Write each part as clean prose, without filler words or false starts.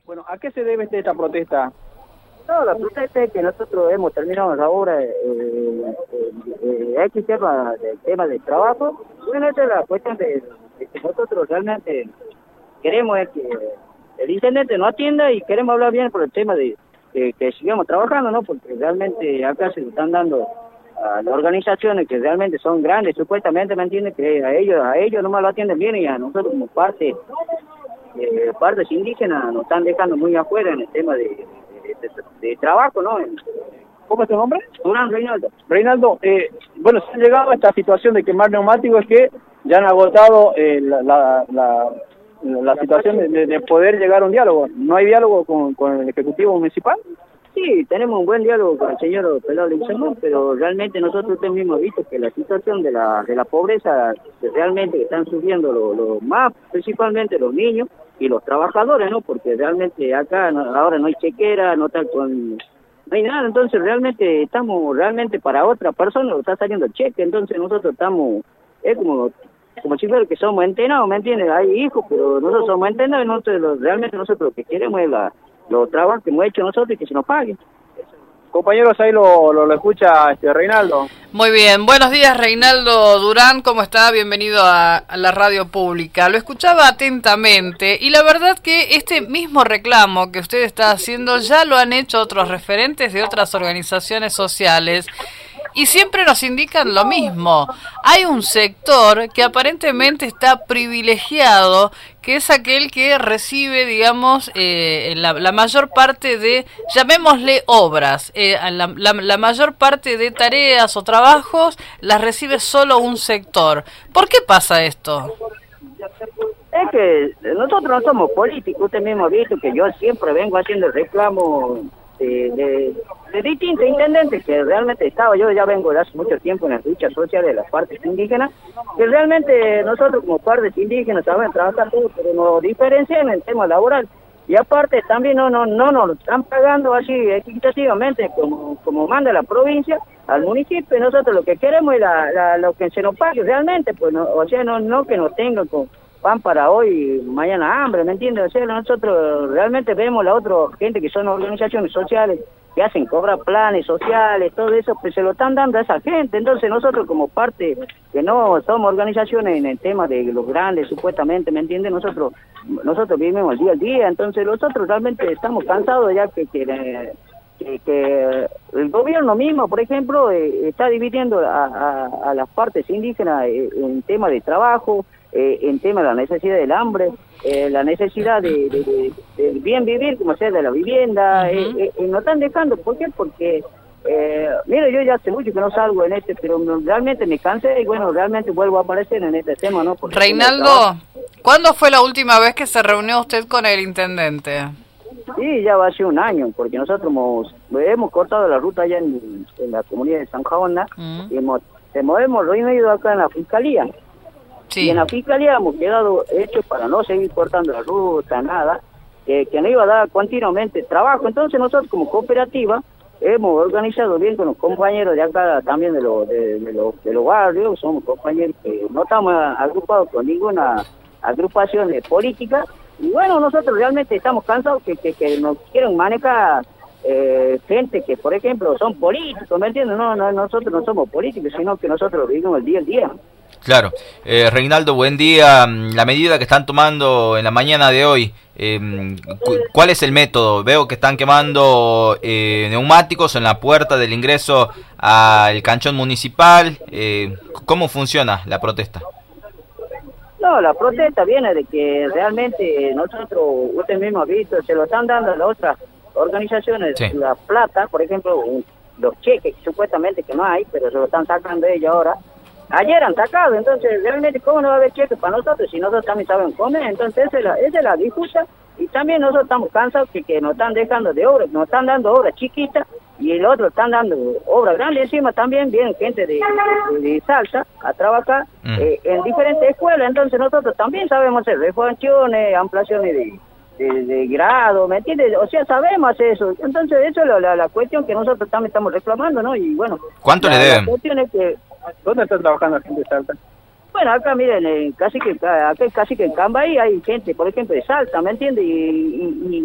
Bueno, ¿a qué se debe esta protesta? No, la protesta es que nosotros hemos terminado la obra X tema de trabajo. Bueno, esa es la cuestión de que nosotros realmente queremos es que el intendente nos atienda y queremos hablar bien por el tema de que sigamos trabajando, ¿no? Porque realmente acá se lo están dando a las organizaciones que realmente son grandes, supuestamente, ¿me entiendes? Que a ellos nomás lo atienden bien y a nosotros como partes indígenas nos están dejando muy afuera en el tema de trabajo, ¿no? ¿Cómo es tu nombre? Durán Reinaldo. Reinaldo, bueno, se ha llegado a esta situación de quemar neumáticos que ya han agotado la situación de poder llegar a un diálogo. ¿No hay diálogo con el Ejecutivo Municipal? Sí, tenemos un buen diálogo con el señor Pelado Luxemburgo, pero realmente nosotros mismos hemos visto que la situación de la pobreza que realmente están sufriendo lo más, principalmente los niños y los trabajadores, ¿no? Porque realmente acá ahora no hay chequera, no hay nada, entonces realmente estamos para otra persona lo está saliendo el cheque, entonces nosotros estamos, es como si fuera que somos entrenados, ¿me entiendes? Hay hijos, pero nosotros somos entrenados y realmente nosotros lo que queremos es los trabajos que hemos hecho nosotros y que se nos paguen. Compañeros, ahí lo escucha Reinaldo. Muy bien, buenos días Reinaldo Durán, ¿cómo está? Bienvenido a la radio pública. Lo escuchaba atentamente y la verdad que este mismo reclamo que usted está haciendo ya lo han hecho otros referentes de otras organizaciones sociales. Y siempre nos indican lo mismo. Hay un sector que aparentemente está privilegiado, que es aquel que recibe, digamos, la mayor parte de, llamémosle obras, la mayor parte de tareas o trabajos las recibe solo un sector. ¿Por qué pasa esto? Es que nosotros no somos políticos, usted mismo ha visto que yo siempre vengo haciendo el reclamo de distintos intendentes que realmente yo ya vengo de hace mucho tiempo en la lucha social de las partes indígenas, que realmente nosotros como partes indígenas sabemos trabajar todo, pero nos diferencian en el tema laboral, y aparte también no nos están pagando así equitativamente como manda la provincia al municipio, y nosotros lo que queremos es lo que se nos pague realmente, pues no que nos tengan con pan para hoy, mañana hambre, ¿me entiendes? O sea, nosotros realmente vemos la otra gente que son organizaciones sociales que hacen cobrar planes sociales, todo eso, pues se lo están dando a esa gente. Entonces nosotros como parte que no somos organizaciones en el tema de los grandes, supuestamente, ¿me entiendes? Nosotros vivimos el día al día, entonces nosotros realmente estamos cansados ya que el gobierno mismo, por ejemplo, está dividiendo a las partes indígenas en tema de trabajo, en tema de la necesidad del hambre, la necesidad del bien vivir, como sea de la vivienda, nos están dejando. ¿Por qué? Porque, mira, yo ya hace mucho que no salgo en pero realmente me cansé y bueno, realmente vuelvo a aparecer en este tema, ¿no? Porque Reinaldo, ¿cuándo fue la última vez que se reunió usted con el intendente? Sí, ya va a ser un año, porque nosotros hemos cortado la ruta allá en la comunidad de San Jaona, y hemos reunido acá en la Fiscalía. Sí. Y en la Fiscalía hemos quedado hechos para no seguir cortando la ruta, nada, que nos iba a dar continuamente trabajo. Entonces nosotros como cooperativa hemos organizado bien con los compañeros de acá, también de los barrios, somos compañeros que no estamos agrupados con ninguna agrupación de política. Y bueno, nosotros realmente estamos cansados que nos quieren manejar gente que, por ejemplo, son políticos, ¿me entiendes? No, nosotros no somos políticos, sino que nosotros vivimos el día al día. Claro. Reinaldo, buen día. La medida que están tomando en la mañana de hoy, ¿cuál es el método? Veo que están quemando neumáticos en la puerta del ingreso al canchón municipal. ¿Cómo funciona la protesta? No, la protesta viene de que realmente nosotros, usted mismo ha visto, se lo están dando a las otras organizaciones, sí. La plata, por ejemplo, los cheques, supuestamente que no hay, pero se lo están sacando ellos ahora. Ayer han sacado, entonces realmente ¿cómo no va a haber cheques para nosotros si nosotros también sabemos comer? Entonces esa es la disputa, y también nosotros estamos cansados que nos están dejando de obras, nos están dando obras chiquitas y el otro están dando obras grandes. Encima también vienen gente de Salta a trabajar en diferentes escuelas, entonces nosotros también sabemos hacer refacciones, ampliaciones de grado, ¿me entiendes? O sea, sabemos hacer eso. Entonces eso es la cuestión que nosotros también estamos reclamando, ¿no? Y bueno, ¿cuánto le deben? La cuestión es que ¿dónde están trabajando la gente de Salta? Bueno, acá miren, casi que en Cambay hay gente, por ejemplo, de Salta, ¿me entiendes? Y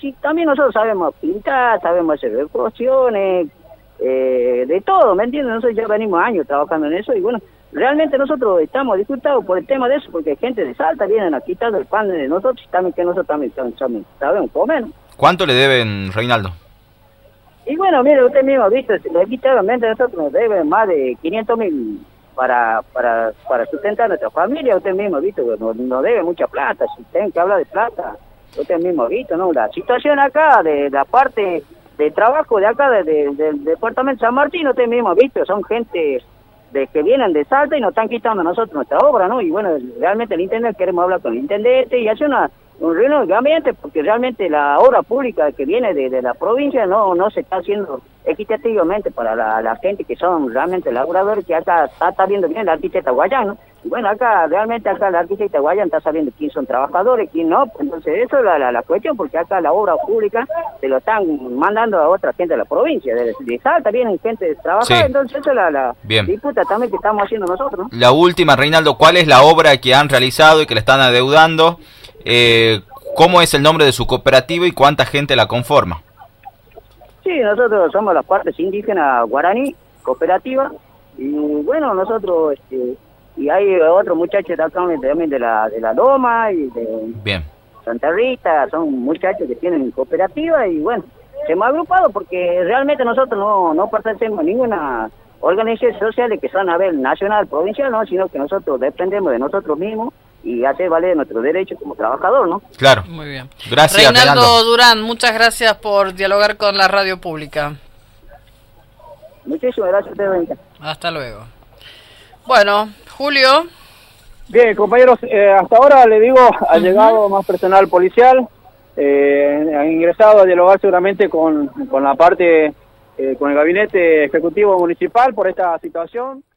y también nosotros sabemos pintar, sabemos hacer decoraciones, de todo, ¿me entiendes? Nosotros ya venimos años trabajando en eso y bueno, realmente nosotros estamos disfrutados por el tema de eso, porque gente de Salta vienen a quitar el pan de nosotros y también que nosotros también sabemos comer, ¿no? ¿Cuánto le deben, Reinaldo? Y bueno, mire, usted mismo ha visto, literalmente nosotros nos deben más de 500.000 para sustentar a nuestra familia. Usted mismo ha visto, nos debe mucha plata. Si tienen que hablar de plata, usted mismo ha visto, ¿no? La situación acá, de la parte de trabajo de acá, del departamento de San Martín, usted mismo ha visto, son gente que vienen de Salta y nos están quitando a nosotros nuestra obra, ¿no? Y bueno, realmente el intendente, queremos hablar con el intendente y hacer un reunión de ambiente, porque realmente la obra pública que viene de la provincia no se está haciendo equitativamente para la gente que son realmente laboradores, que acá está viendo bien la arquitecta Guayán, ¿no? Y bueno, realmente la arquitecta Guayán está sabiendo quién son trabajadores, quién no. Entonces eso es la cuestión, porque acá la obra pública se lo están mandando a otra gente de la provincia, de Salta vienen gente de trabajar, sí. Entonces eso es la disputa también que estamos haciendo nosotros, ¿no? La última, Reinaldo, ¿cuál es la obra que han realizado y que le están adeudando? ¿Cómo es el nombre de su cooperativa y cuánta gente la conforma? Sí, nosotros somos las partes indígenas guaraní, cooperativa, y bueno, nosotros, y hay otros muchachos también de la Loma y de Santa Rita, son muchachos que tienen cooperativa, y bueno, se hemos agrupado porque realmente nosotros no pertenecemos a ninguna organización social que son a ver nacional, provincial, no, sino que nosotros dependemos de nosotros mismos y hacer valer nuestros derechos como trabajador, ¿no? Claro. Muy bien. Gracias, Reinaldo Durán, muchas gracias por dialogar con la radio pública. Muchísimas gracias a ustedes. Hasta luego. Bueno, Julio. Bien, compañeros, hasta ahora le digo, ha llegado más personal policial, han ingresado a dialogar seguramente con la parte, con el gabinete ejecutivo municipal por esta situación.